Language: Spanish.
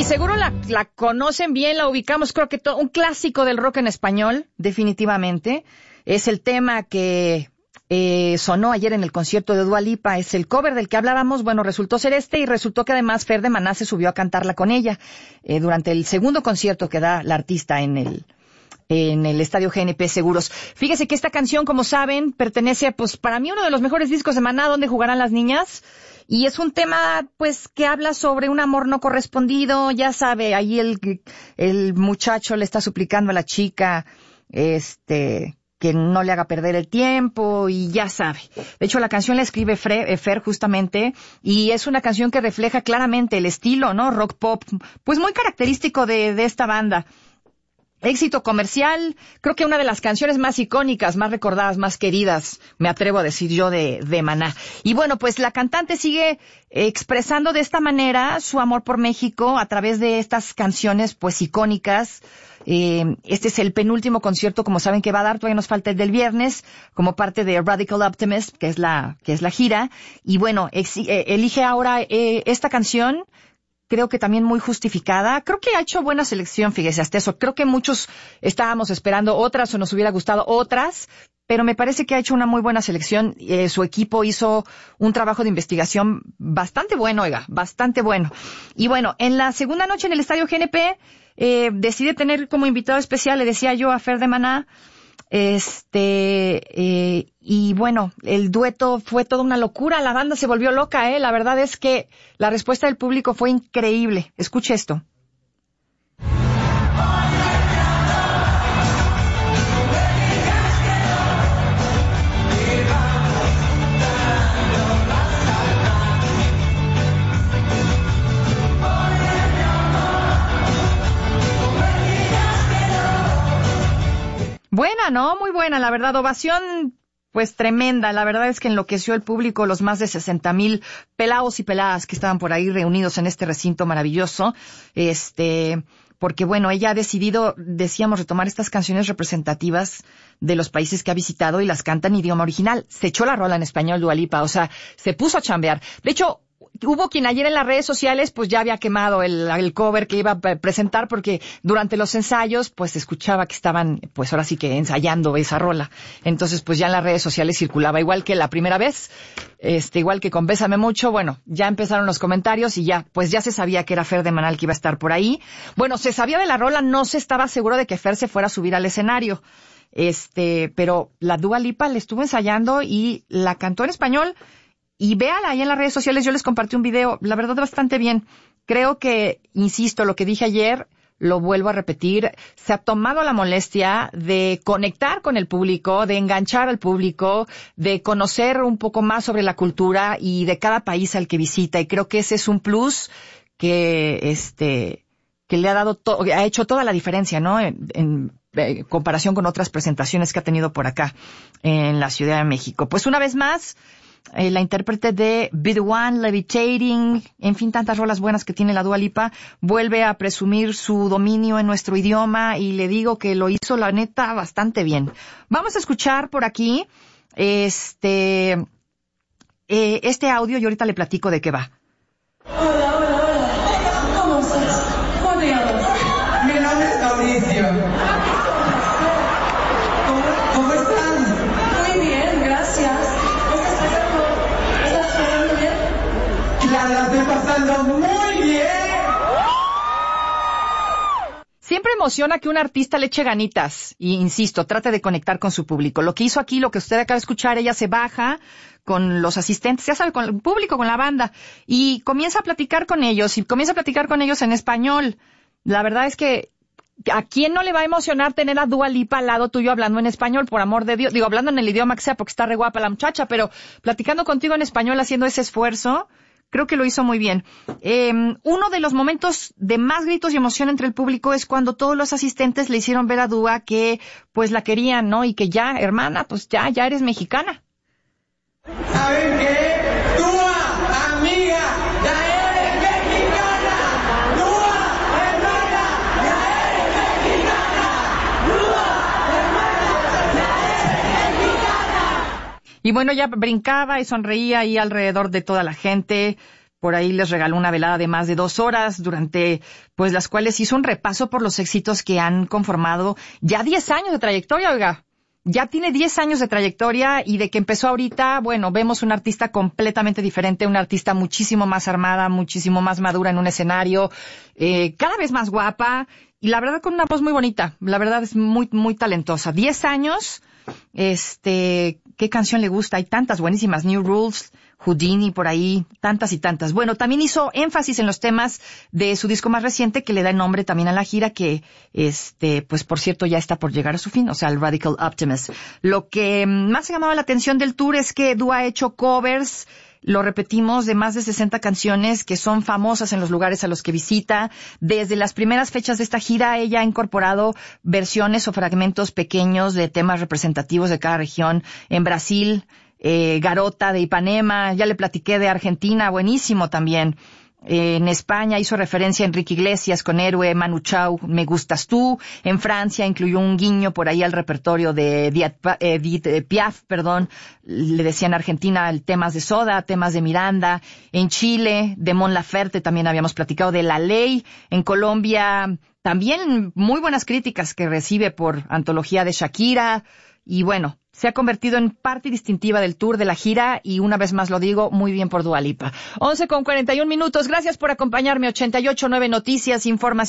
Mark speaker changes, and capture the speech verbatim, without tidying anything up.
Speaker 1: seguro la, la conocen bien, la ubicamos, creo que to, un clásico del rock en español, definitivamente. Es el tema que eh, sonó ayer en el concierto de Dua Lipa, es el cover del que hablábamos. Bueno, resultó ser este y resultó que además Fer de Maná se subió a cantarla con ella eh, durante el segundo concierto que da la artista en el en el Estadio G N P Seguros. Fíjese que esta canción, como saben, pertenece, pues, para mí uno de los mejores discos de Maná, Donde jugarán las niñas. Y es un tema, pues, que habla sobre un amor no correspondido. Ya sabe, ahí el, el muchacho le está suplicando a la chica, este, que no le haga perder el tiempo, y ya sabe. De hecho, la canción la escribe Fer, Fer justamente, y es una canción que refleja claramente el estilo, ¿no? Rock pop, pues muy característico de, de esta banda. Éxito comercial, creo que una de las canciones más icónicas, más recordadas, más queridas, me atrevo a decir yo, de, de Maná. Y bueno, pues la cantante sigue expresando de esta manera su amor por México a través de estas canciones, pues, icónicas. Eh, este es el penúltimo concierto, como saben, que va a dar, todavía nos falta el del viernes, como parte de Radical Optimist, que es la, que es la gira. Y bueno, ex, eh, elige ahora eh, esta canción. Creo que también muy justificada. Creo que ha hecho buena selección, fíjese, hasta eso. Creo que muchos estábamos esperando otras o nos hubiera gustado otras, pero me parece que ha hecho una muy buena selección. Eh, su equipo hizo un trabajo de investigación bastante bueno, oiga, bastante bueno. Y bueno, en la segunda noche en el Estadio G N P, eh, decide tener como invitado especial, le decía yo, a Fer de Maná. Este, eh, y bueno, el dueto fue toda una locura, la banda se volvió loca, eh, la verdad es que la respuesta del público fue increíble. Escuche esto. Buena, ¿no? Muy buena, la verdad. Ovación, pues, tremenda. La verdad es que enloqueció el público, los más de sesenta mil pelados y peladas que estaban por ahí reunidos en este recinto maravilloso. Este, porque bueno, ella ha decidido, decíamos, retomar estas canciones representativas de los países que ha visitado y las canta en idioma original. Se echó la rola en español, Dua Lipa, o sea, se puso a chambear. De hecho, hubo quien ayer en las redes sociales pues ya había quemado el, el cover que iba a presentar, porque durante los ensayos pues escuchaba que estaban pues ahora sí que ensayando esa rola. Entonces pues ya en las redes sociales circulaba igual que la primera vez, este igual que con Bésame Mucho. Bueno, ya empezaron los comentarios y ya pues ya se sabía que era Fer de Maná que iba a estar por ahí. Bueno, se sabía de la rola, no se estaba seguro de que Fer se fuera a subir al escenario. Este, pero la Dua Lipa le estuvo ensayando y la cantó en español. Y véala ahí en las redes sociales, yo les compartí un video, la verdad bastante bien. Creo que, insisto, lo que dije ayer, lo vuelvo a repetir, se ha tomado la molestia de conectar con el público, de enganchar al público, de conocer un poco más sobre la cultura y de cada país al que visita. Y creo que ese es un plus que, este, que le ha dado, to- ha hecho toda la diferencia, ¿no? En, en, en comparación con otras presentaciones que ha tenido por acá en la Ciudad de México. Pues una vez más, Eh, la intérprete de Be The One, Levitating, en fin, tantas rolas buenas que tiene la Dua Lipa, vuelve a presumir su dominio en nuestro idioma y le digo que lo hizo, la neta, bastante bien. Vamos a escuchar por aquí este eh, este audio y ahorita le platico de qué va.
Speaker 2: Hola, hola, hola. ¿Cómo estás? ¿Cómo te llamas?
Speaker 3: Mi nombre es Mauricio. ¿Cómo, cómo están?
Speaker 2: Muy bien, gracias.
Speaker 3: La estoy pasando muy bien.
Speaker 1: Siempre emociona que un artista le eche ganitas y, insisto, trate de conectar con su público. Lo que hizo aquí, lo que usted acaba de escuchar, ella se baja con los asistentes, ya sabe, con el público, con la banda, y comienza a platicar con ellos, y comienza a platicar con ellos en español. La verdad es que ¿a quién no le va a emocionar tener a Dua Lipa al lado tuyo hablando en español, por amor de Dios? Digo, hablando en el idioma que sea, porque está re guapa la muchacha, pero platicando contigo en español, haciendo ese esfuerzo. Creo que lo hizo muy bien. Eh, uno de los momentos de más gritos y emoción entre el público es cuando todos los asistentes le hicieron ver a Dua que pues la querían, ¿no? Y que ya, hermana, pues ya, ya eres mexicana.
Speaker 3: ¿Saben qué? Dua, amiga, ya eres mexicana. Dua, hermana, ya eres mexicana. Dua, hermana, ya eres mexicana.
Speaker 1: Y bueno, ya brincaba y sonreía ahí alrededor de toda la gente. Por ahí les regaló una velada de más de dos horas, durante pues las cuales hizo un repaso por los éxitos que han conformado ya diez años de trayectoria, oiga. Ya tiene diez años de trayectoria y de que empezó ahorita, bueno, vemos una artista completamente diferente, una artista muchísimo más armada, muchísimo más madura en un escenario, eh, cada vez más guapa y la verdad con una voz muy bonita. La verdad es muy, muy talentosa. diez años, este, ¿qué canción le gusta? Hay tantas buenísimas, New Rules, Houdini por ahí, tantas y tantas. Bueno, también hizo énfasis en los temas de su disco más reciente que le da el nombre también a la gira que, este, pues por cierto ya está por llegar a su fin, o sea, el Radical Optimist. Lo que más ha llamado la atención del tour es que Dua ha hecho covers, lo repetimos, de más de sesenta canciones que son famosas en los lugares a los que visita. Desde las primeras fechas de esta gira, ella ha incorporado versiones o fragmentos pequeños de temas representativos de cada región. En Brasil, eh, Garota de Ipanema, ya le platiqué de Argentina, buenísimo también. Eh, en España hizo referencia a Enrique Iglesias con Héroe, Manu Chao, Me Gustas Tú. En Francia incluyó un guiño por ahí al repertorio de Edith Piaf, perdón. Le decían Argentina el temas de Soda, temas de Miranda. En Chile, de Mon Laferte también habíamos platicado de La Ley. En Colombia también muy buenas críticas que recibe por Antología de Shakira. Y bueno, se ha convertido en parte distintiva del tour de la gira y una vez más lo digo, muy bien por Dua Lipa. once con cuarenta y un minutos. Gracias por acompañarme. ochenta y ocho punto nueve Noticias, información.